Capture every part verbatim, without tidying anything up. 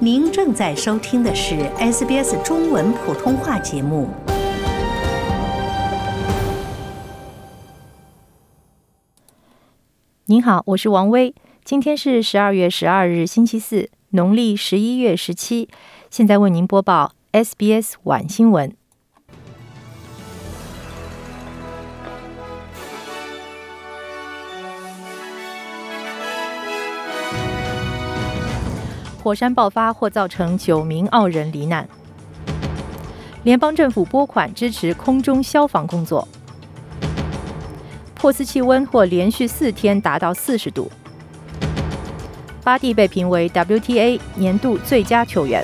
您正在收听的是 S B S 中文普通话节目。 您好，我是王薇，今天是十二月十二日星期四，农历十一月十七，现在为您播报 S B S 晚新闻。火山爆发或造成九名澳人罹难。联邦政府拨款支持空中消防工作。珀斯气温或连续四天达到四十度。巴蒂被评为 W T A 年度最佳球员。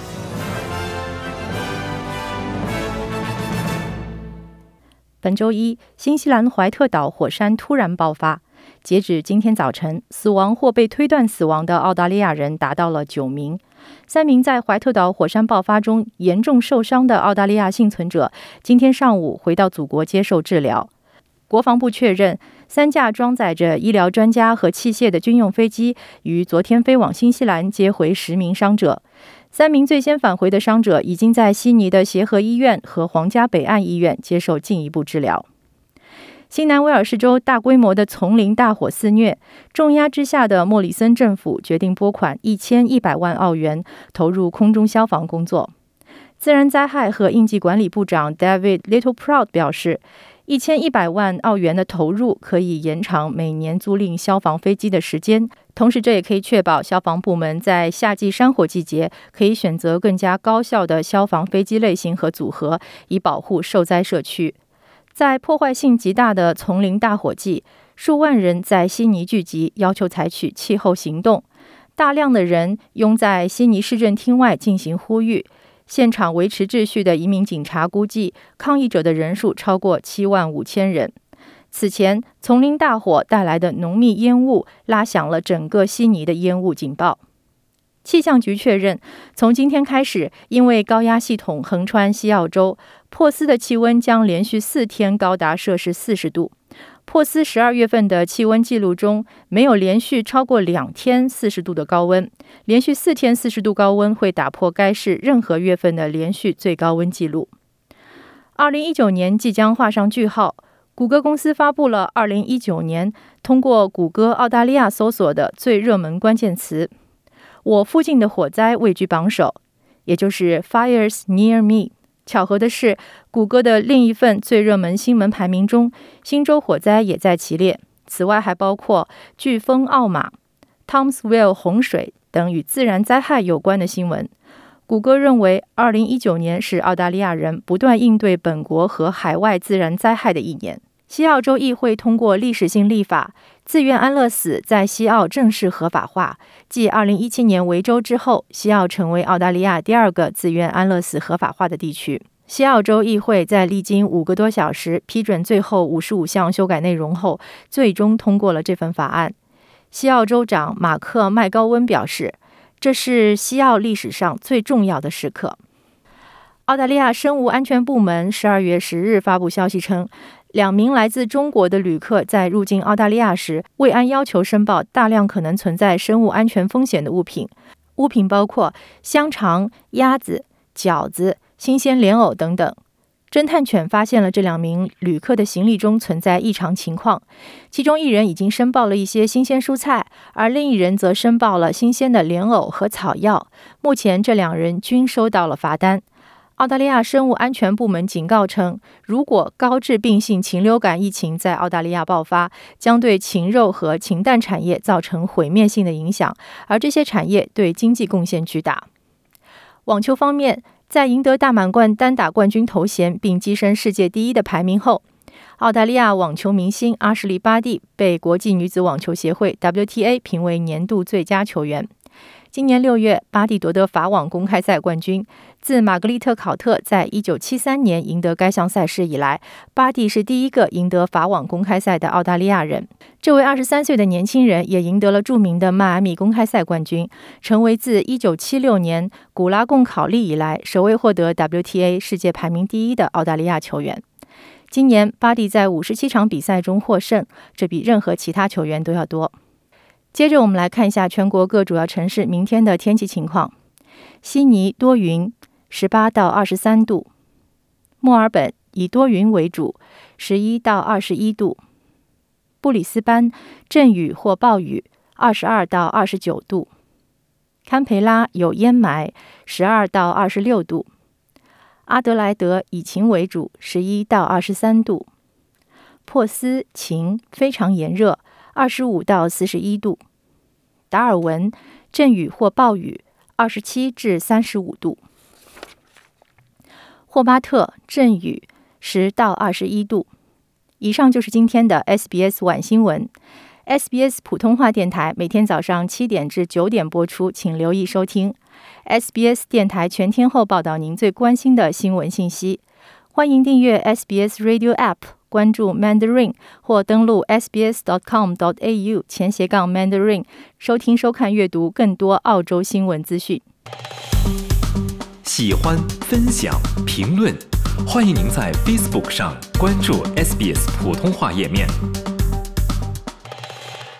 本周一，新西兰怀特岛火山突然爆发。截止今天早晨，死亡或被推断死亡的澳大利亚人达到了九名。三名在怀特岛火山爆发中严重受伤的澳大利亚幸存者，今天上午回到祖国接受治疗。国防部确认，三架装载着医疗专家和器械的军用飞机于昨天飞往新西兰，接回十名伤者。三名最先返回的伤者已经在悉尼的协和医院和皇家北岸医院接受进一步治疗。新南威尔士州大规模的丛林大火肆虐，重压之下的莫里森政府决定拨款一千一百万澳元投入空中消防工作。自然灾害和应急管理部长 David Littleproud 表示，一千一百万澳元的投入可以延长每年租赁消防飞机的时间，同时这也可以确保消防部门在夏季山火季节可以选择更加高效的消防飞机类型和组合，以保护受灾社区。在破坏性极大的丛林大火季，数万人在悉尼聚集，要求采取气候行动。大量的人拥在悉尼市政厅外进行呼吁。现场维持秩序的一名警察估计，抗议者的人数超过七万五千人。此前，丛林大火带来的浓密烟雾拉响了整个悉尼的烟雾警报。气象局确认，从今天开始，因为高压系统横穿西澳洲，珀斯的气温将连续四天高达摄氏四十度。珀斯十二月份的气温记录中没有连续超过两天四十度的高温，连续四天四十度高温会打破该市任何月份的连续最高温记录。二零一九年即将画上句号，谷歌公司发布了二零一九年通过谷歌澳大利亚搜索的最热门关键词。我附近的火灾位居榜首，也就是 Fires Near Me。巧合的是，谷歌的另一份最热门新闻排名中，新州火灾也在其列。此外还包括飓风奥马、Tomsville 洪水等与自然灾害有关的新闻。谷歌认为二零一九年是澳大利亚人不断应对本国和海外自然灾害的一年。西澳洲议会通过历史性立法，自愿安乐死在西澳正式合法化。继二零一七年维州之后，西澳成为澳大利亚第二个自愿安乐死合法化的地区。西澳洲议会在历经五个多小时批准最后五十五项修改内容后，最终通过了这份法案。西澳州长马克·麦高温表示，这是西澳历史上最重要的时刻。澳大利亚生物安全部门十二月十日发布消息称，两名来自中国的旅客在入境澳大利亚时，未按要求申报大量可能存在生物安全风险的物品。物品包括香肠、鸭子、饺子、新鲜莲藕等等。侦探犬发现了这两名旅客的行李中存在异常情况，其中一人已经申报了一些新鲜蔬菜，而另一人则申报了新鲜的莲藕和草药。目前这两人均收到了罚单。澳大利亚生物安全部门警告称，如果高致病性禽流感疫情在澳大利亚爆发，将对禽肉和禽蛋产业造成毁灭性的影响，而这些产业对经济贡献巨大。网球方面，在赢得大满贯单打冠军头衔并跻身世界第一的排名后，澳大利亚网球明星阿什利·巴蒂被国际女子网球协会 W T A 评为年度最佳球员。今年六月，巴蒂夺得法网公开赛冠军。自玛格丽特·考特在一九七三年赢得该项赛事以来，巴蒂是第一个赢得法网公开赛的澳大利亚人。这位二十三岁的年轻人也赢得了著名的迈阿密公开赛冠军，成为自一九七六年古拉贡考利以来首位获得 W T A 世界排名第一的澳大利亚球员。今年，巴蒂在五十七场比赛中获胜，这比任何其他球员都要多。接着我们来看一下全国各主要城市明天的天气情况。 悉尼多云，十八到二十三度；墨尔本以多云为主，十一到二十一度；布里斯班阵雨或暴雨，二十二到二十九度；堪培拉有烟霾，十二到二十六度；阿德莱德以晴为主，十一到二十三度；珀斯晴，非常炎热，二十五到四十一度；达尔文阵雨或暴雨，二十七至三十五度；霍巴特阵雨，十到二十一度。以上就是今天的 S B S 晚新闻。S B S 普通话电台每天早上七点至九点播出，请留意收听。S B S 电台全天候报道您最关心的新闻信息。欢迎订阅 S B S Radio App， 关注 Mandarin 或登录 s b s dot com dot a u 前斜杠 Mandarin， 收听、收看、阅读更多澳洲新闻资讯。 喜欢、分享、评论，欢迎您在 Facebook 上关注 S B S 普通话页面。